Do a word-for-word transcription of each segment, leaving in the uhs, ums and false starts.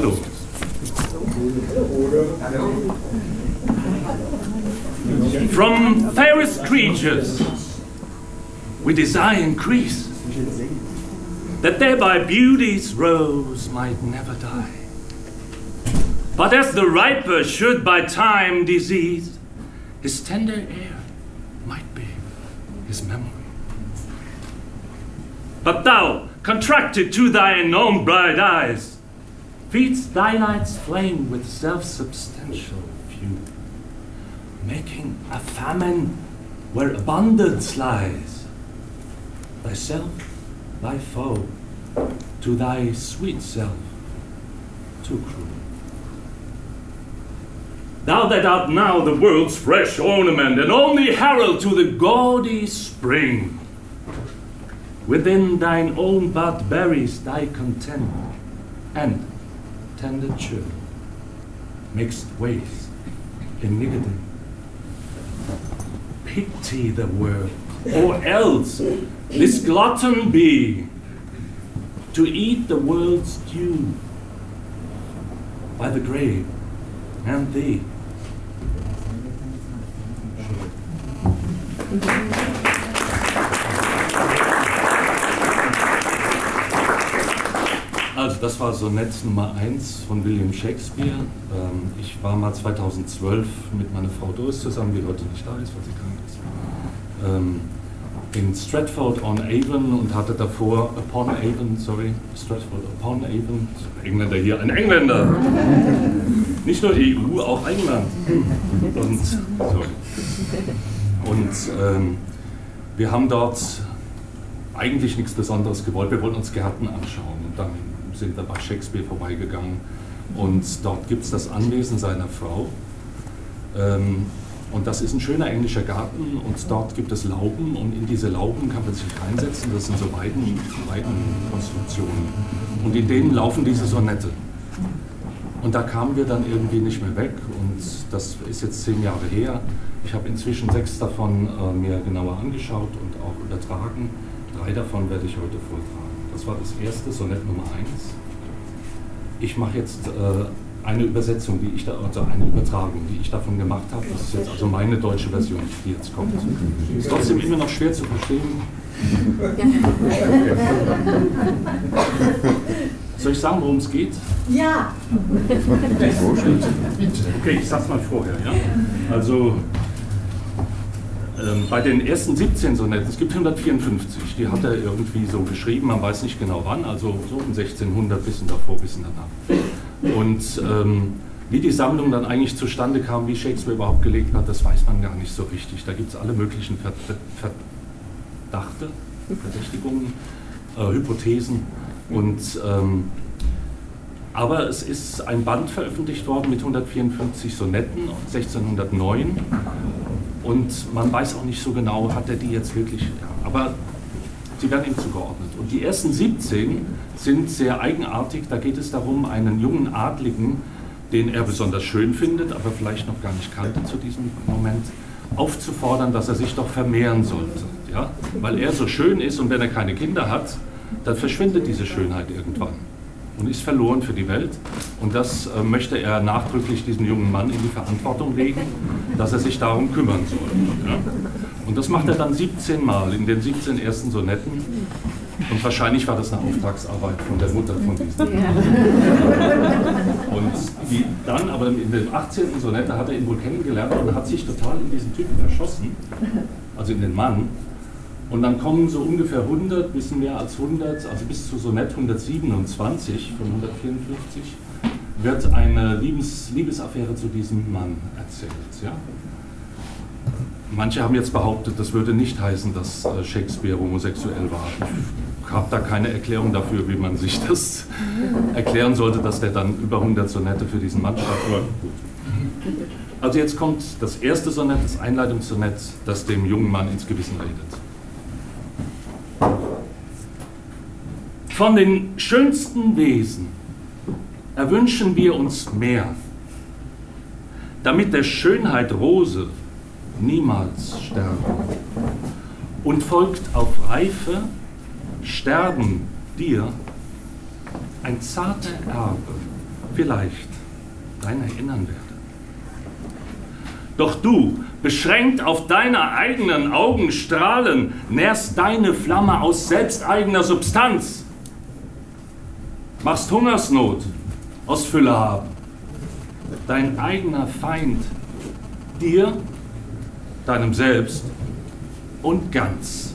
Hallo. From fairest creatures we desire increase, that thereby beauty's rose might never die. But as the riper should by time disease, his tender air might be his memory. But thou, contracted to thine own bright eyes, feedst thy night's flame with self-substantial view, making a famine where abundance lies. Thyself, thy foe, to thy sweet self, too cruel. Thou that art now the world's fresh ornament, and only herald to the gaudy spring, within thine own bud buries thy content, and tender chill, mixed ways in niggardly. Pity the world, or else this glutton be, to eat the world's due by the grave and thee. Also das war Sonett Nummer eins von William Shakespeare. Ähm, ich war mal zweitausendzwölf mit meiner Frau Doris zusammen, die heute nicht da ist, weil sie krank ist, ähm, in Stratford-on-Avon und hatte davor upon Avon, sorry, Stratford-upon-Avon, Engländer hier, ein Engländer, nicht nur E U, auch England. Und, sorry. Und ähm, wir haben dort eigentlich nichts Besonderes gewollt, wir wollten uns Gärten anschauen und dann sind wir bei Shakespeare vorbeigegangen und dort gibt es das Anwesen seiner Frau. Ähm, Und das ist ein schöner englischer Garten und dort gibt es Lauben und in diese Lauben kann man sich reinsetzen, das sind so Weiden, Weidenkonstruktionen und in denen laufen diese Sonette. Und da kamen wir dann irgendwie nicht mehr weg und das ist jetzt zehn Jahre her. Ich habe inzwischen sechs davon äh, mir genauer angeschaut und auch übertragen. Drei davon werde ich heute vortragen. Das war das erste, Sonett Nummer eins. Ich mache jetzt äh, eine Übersetzung, die ich da, also eine Übertragung, die ich davon gemacht habe. Das ist jetzt also meine deutsche Version, die jetzt kommt. Ist trotzdem immer noch schwer zu verstehen. Soll ich sagen, worum es geht? Ja. Okay, ich sag's mal vorher. Ja? Also ähm, bei den ersten siebzehn Sonetten, es gibt hundertvierundfünfzig, die hat er irgendwie so geschrieben, man weiß nicht genau wann, also so um sechzehnhundert, bisschen davor, bisschen danach. Und ähm, wie die Sammlung dann eigentlich zustande kam, wie Shakespeare überhaupt gelebt hat, das weiß man gar nicht so richtig. Da gibt es alle möglichen Verdachte, Verdächtigungen, äh, Hypothesen. Und, ähm, aber es ist ein Band veröffentlicht worden mit hundertvierundfünfzig Sonetten, sechzehnhundertneun. Und man weiß auch nicht so genau, hat er die jetzt wirklich, ja, aber sie werden ihm zugeordnet. Und die ersten siebzehn sind sehr eigenartig. Da geht es darum, einen jungen Adligen, den er besonders schön findet, aber vielleicht noch gar nicht kannte zu diesem Moment, aufzufordern, dass er sich doch vermehren sollte. Ja? Weil er so schön ist und wenn er keine Kinder hat, dann verschwindet diese Schönheit irgendwann und ist verloren für die Welt. Und das äh, möchte er nachdrücklich diesem jungen Mann in die Verantwortung legen, dass er sich darum kümmern soll. Ja? Und das macht er dann siebzehn Mal in den siebzehn ersten Sonetten. Und wahrscheinlich war das eine Auftragsarbeit von der Mutter von diesen. Ja. Und die dann, aber in dem achtzehnten Sonette hat er ihn wohl kennengelernt und hat sich total in diesen Typen verschossen, also in den Mann. Und dann kommen so ungefähr hundert, bisschen mehr als hundert, also bis zu Sonett hundertsiebenundzwanzig von hundertvierundfünfzig, wird eine Liebes, Liebesaffäre zu diesem Mann erzählt. Ja? Manche haben jetzt behauptet, das würde nicht heißen, dass Shakespeare homosexuell war. Ich habe da keine Erklärung dafür, wie man sich das erklären sollte, dass der dann über hundert Sonette für diesen Mann schreibt. Aber gut. Also jetzt kommt das erste Sonett, das Einleitungssonett, das dem jungen Mann ins Gewissen redet. Von den schönsten Wesen erwünschen wir uns mehr, damit der Schönheit Rose niemals sterben. Und folgt auf Reife, Sterben dir ein zarter Erbe vielleicht dein Erinnern werde. Doch du, beschränkt auf deine eigenen Augenstrahlen, nährst deine Flamme aus selbsteigener Substanz. Machst Hungersnot aus Fülle haben. Dein eigener Feind, dir, deinem Selbst und ganz.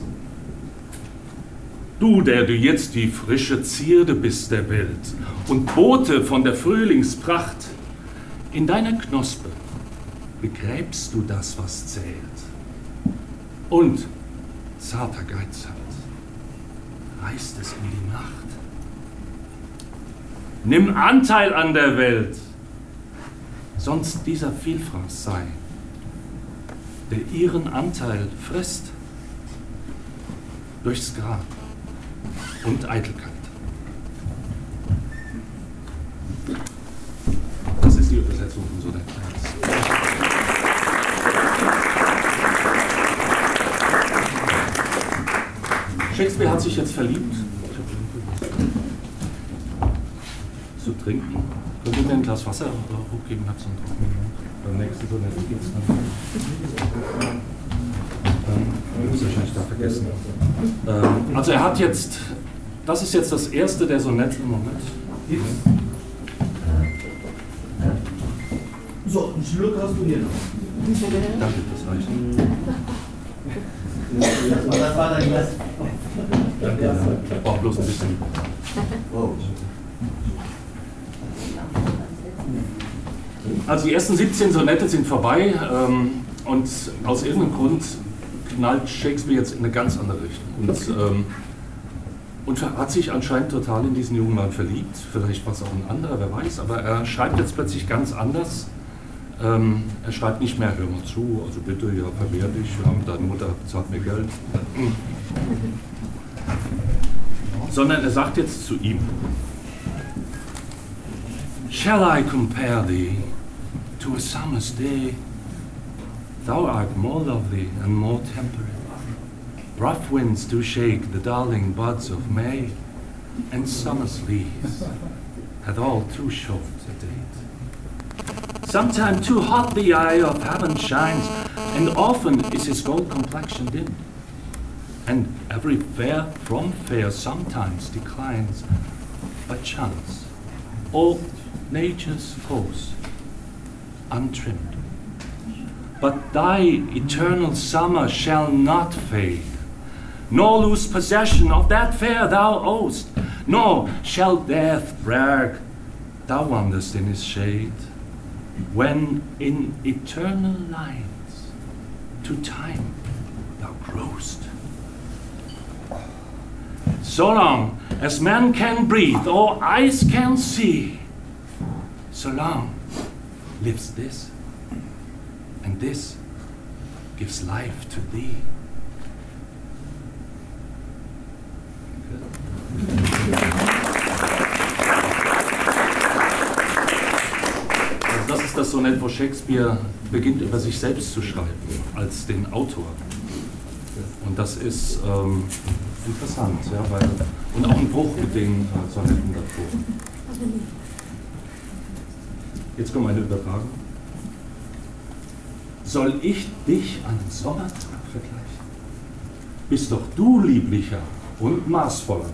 Du, der du jetzt die frische Zierde bist der Welt und Bote von der Frühlingspracht, in deiner Knospe begräbst du das, was zählt. Und, zarter Geizhalt, reißt es in die Nacht. Nimm Anteil an der Welt, sonst dieser Vielfraß sei, der ihren Anteil frisst durchs Grab und Eitelkeit. Das ist die Übersetzung von Sonett eins. Shakespeare hat sich jetzt verliebt. Zu trinken. Könnt ihr mir ein Glas Wasser hochgeben? Hab's noch drauf. Beim nächsten Sonett geht's dann. Ähm, muss ich wahrscheinlich da vergessen. Ähm, also er hat jetzt, das ist jetzt das erste der Sonette im Moment. So, einen Schluck hast du hier noch. Danke, das reicht. Das war dein Glas. Danke, ja. Ich brauche bloß ein bisschen. Oh. Also die ersten siebzehn Sonette sind vorbei ähm, und aus irgendeinem Grund knallt Shakespeare jetzt in eine ganz andere Richtung. Und, ähm, und hat sich anscheinend total in diesen jungen Mann verliebt. Vielleicht war es auch ein anderer, wer weiß. Aber er schreibt jetzt plötzlich ganz anders. Ähm, er schreibt nicht mehr, hör mal zu, also bitte, ja, verwehr dich, ja, deine Mutter zahlt mir Geld. Sondern er sagt jetzt zu ihm, Shall I compare thee to a summer's day? Thou art more lovely and more temperate. Rough winds do shake the darling buds of May, and summer's leaves hath all too short a date. Sometime too hot the eye of heaven shines, and often is his gold complexion dim. And every fair from fair sometimes declines by chance, all nature's force untrimmed. But thy eternal summer shall not fade, nor lose possession of that fair thou owest, nor shall death brag thou wanderest in his shade, when in eternal lines to time thou growest. So long as man can breathe or eyes can see, so long lives this, and this gives life to thee. Also das ist das Sonett, wo Shakespeare beginnt, über sich selbst zu schreiben, als den Autor. Und das ist ähm, interessant, ja, weil, und auch ein Bruch mit den äh, Sonetten davor. Jetzt kommt eine Übertragung. Soll ich dich an den Sommertag vergleichen? Bist doch du lieblicher und maßvoller.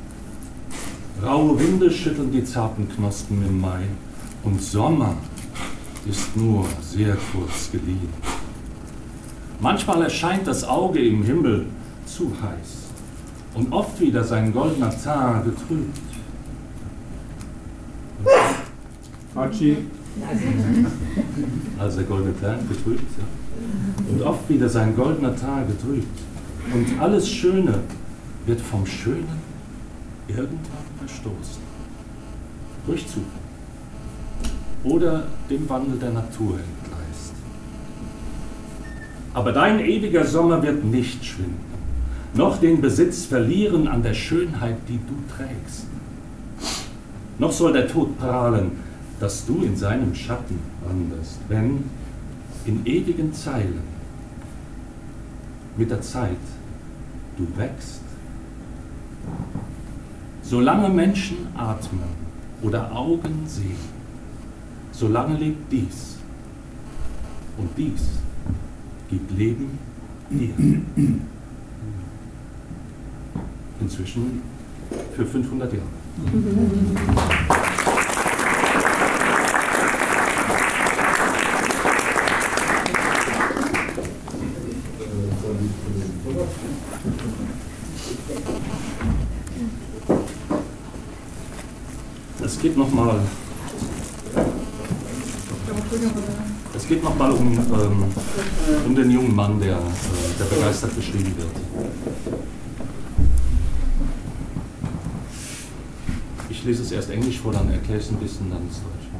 Raue Winde schütteln die zarten Knospen im Mai und Sommer ist nur sehr kurz geliehen. Manchmal erscheint das Auge im Himmel zu heiß und oft wieder sein goldener Teint getrübt. Hachi. Also der goldene Teint getrübt, ja. Und oft wieder sein goldener Teint getrübt. Und alles Schöne wird vom Schönen irgendwann verstoßen. Durch Zufall. Oder dem Wandel der Natur entgleist. Aber dein ewiger Sommer wird nicht schwinden, noch den Besitz verlieren an der Schönheit, die du trägst. Noch soll der Tod prahlen, dass du in seinem Schatten wanderst, wenn in ewigen Zeilen mit der Zeit du wächst. Solange Menschen atmen oder Augen sehen, solange lebt dies. Und dies gibt Leben dir. Inzwischen für fünfhundert Jahre. Es geht nochmal Es geht nochmal um, ähm, um den jungen Mann, der, äh, der begeistert beschrieben wird. Ich lese es erst Englisch vor, dann erkläre ich es ein bisschen, dann ist Deutsch.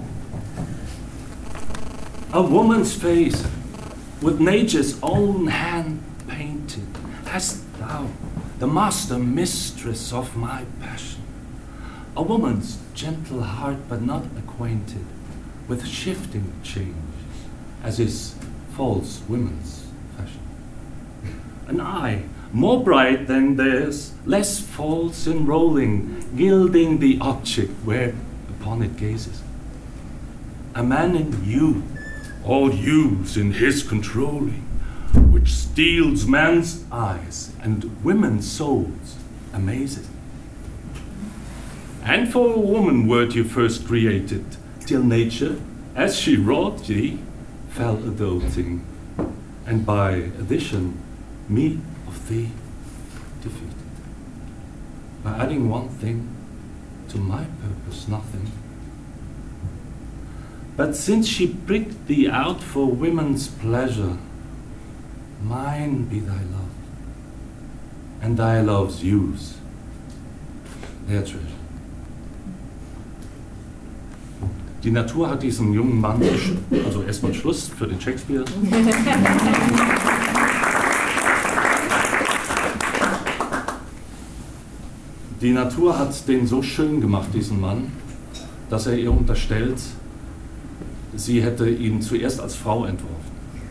A woman's face, with nature's own hand painted, hast thou, the master mistress of my passion. A woman's gentle heart, but not acquainted with shifting change, as is false women's fashion. An eye more bright than theirs, less false in rolling, gilding the object whereupon it gazes. A man in you, all youths in his controlling, which steals man's eyes and women's souls amazes. And for a woman wert you first created, till nature, as she wrought thee, fell a doting, and by addition me of thee defeated. By adding one thing, to my purpose nothing. But since she pricked thee out for women's pleasure, mine be thy love, and thy love's use, their treasure. Die Natur hat diesem jungen Mann, also erstmal Schluss für den Shakespeare. Die Natur hat den so schön gemacht, diesen Mann, dass er ihr unterstellt, sie hätte ihn zuerst als Frau entworfen.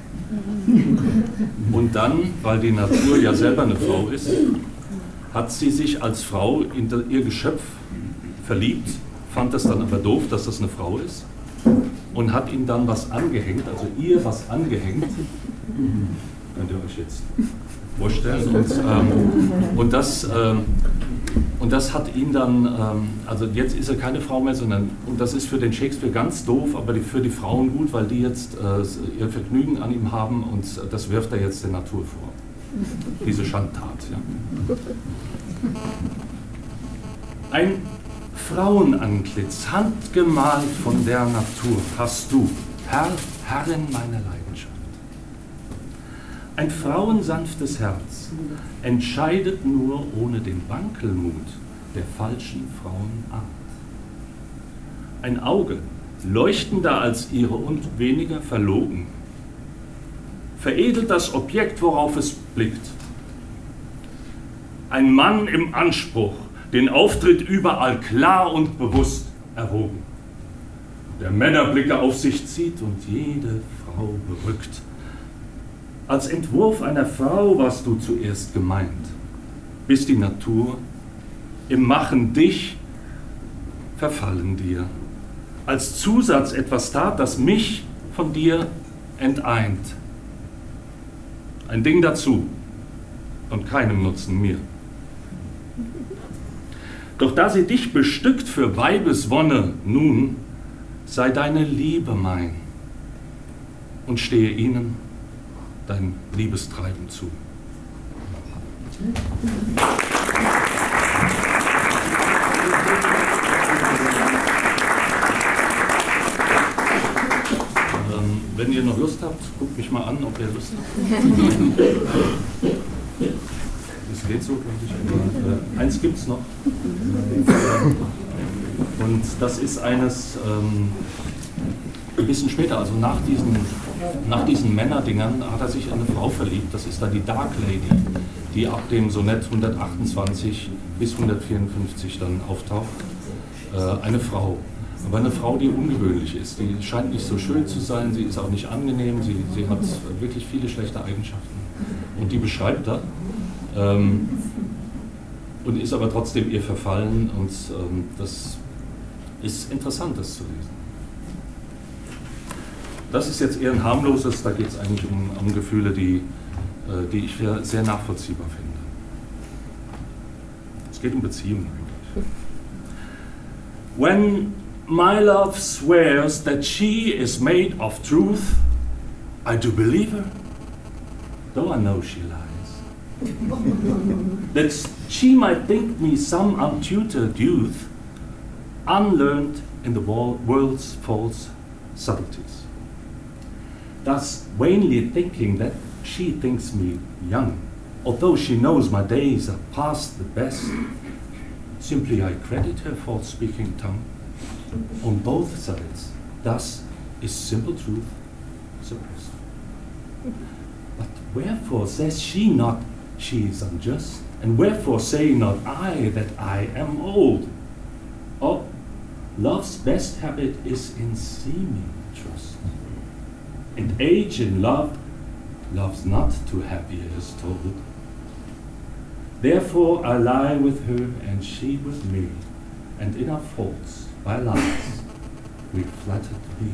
Und dann, weil die Natur ja selber eine Frau ist, hat sie sich als Frau in ihr Geschöpf verliebt, fand das dann aber doof, dass das eine Frau ist, und hat ihm dann was angehängt, also ihr was angehängt, könnt ihr euch jetzt vorstellen, und, ähm, und, das, ähm, und das hat ihn dann, ähm, also jetzt ist er keine Frau mehr, sondern, und das ist für den Shakespeare ganz doof, aber die, für die Frauen gut, weil die jetzt äh, ihr Vergnügen an ihm haben, und das wirft er jetzt der Natur vor, diese Schandtat. Ja. Ein Frauenantlitz, handgemalt von der Natur, hast du, Herr, Herrin meiner Leidenschaft. Ein frauensanftes Herz entscheidet nur ohne den Wankelmut der falschen Frauenart. Ein Auge, leuchtender als ihre und weniger verlogen, veredelt das Objekt, worauf es blickt. Ein Mann im Anspruch, den Auftritt überall klar und bewusst erhoben, der Männerblicke auf sich zieht und jede Frau berückt. Als Entwurf einer Frau warst du zuerst gemeint, bis die Natur im Machen dich verfallen dir, als Zusatz etwas tat, das mich von dir enteint. Ein Ding dazu und keinem Nutzen mir. Doch da sie dich bestückt für Weibeswonne, nun sei deine Liebe mein und stehe ihnen dein Liebestreiben zu. Ähm, wenn ihr noch Lust habt, guckt mich mal an, ob ihr Lust habt. Das geht so, glaube ich. Äh, eins gibt es noch. Und das ist eines ähm, ein bisschen später, also nach diesen, nach diesen Männerdingern hat er sich in eine Frau verliebt. Das ist dann die Dark Lady, die ab dem Sonett hundertachtundzwanzig bis hundertvierundfünfzig dann auftaucht. Äh, eine Frau. Aber eine Frau, die ungewöhnlich ist. Die scheint nicht so schön zu sein, sie ist auch nicht angenehm, sie, sie hat wirklich viele schlechte Eigenschaften. Und die beschreibt er. Ähm, und ist aber trotzdem ihr verfallen, und ähm, das ist interessant, das zu lesen. das ist jetzt eher ein harmloses, da geht es eigentlich um, um Gefühle, die, äh, die ich für sehr nachvollziehbar finde. Es geht um Beziehungen eigentlich. When my love swears that she is made of truth, I do believe her, though I know she lies. That she might think me some untutored youth, unlearned in the world's false subtleties. Thus vainly thinking that she thinks me young, although she knows my days are past the best, simply I credit her false speaking tongue on both sides. Thus is simple truth suppressed. But wherefore says she not she is unjust? And wherefore say not I that I am old? Oh, love's best habit is in seeming trust. And age in love loves not to have years told. Therefore I lie with her and she with me, and in our faults by lies we flattered be.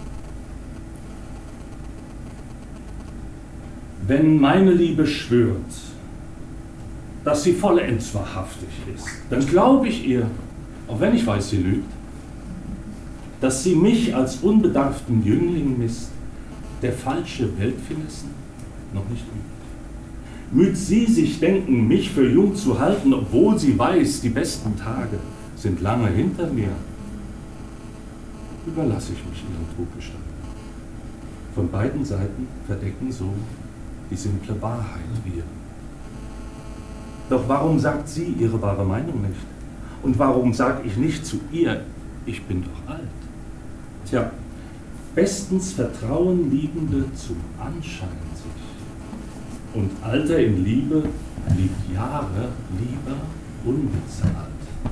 Wenn meine Liebe schwört, dass sie vollends wahrhaftig ist, dann glaube ich ihr, auch wenn ich weiß, sie lügt, dass sie mich als unbedarften Jüngling misst, der falsche Weltfinessen noch nicht übt. Müht sie sich denken, mich für jung zu halten, obwohl sie weiß, die besten Tage sind lange hinter mir, überlasse ich mich ihren Truggestalten. Von beiden Seiten verdecken so die simple Wahrheit wir. Doch warum sagt sie ihre wahre Meinung nicht? Und warum sag ich nicht zu ihr, ich bin doch alt? Tja, bestens Vertrauen Liebende zum Anschein sich. Und Alter in Liebe liebt Jahre lieber unbezahlt.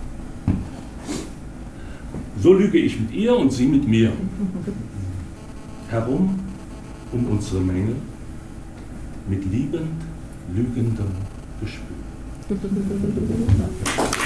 So lüge ich mit ihr und sie mit mir. Herum um unsere Menge mit liebend, lügendem Gespür.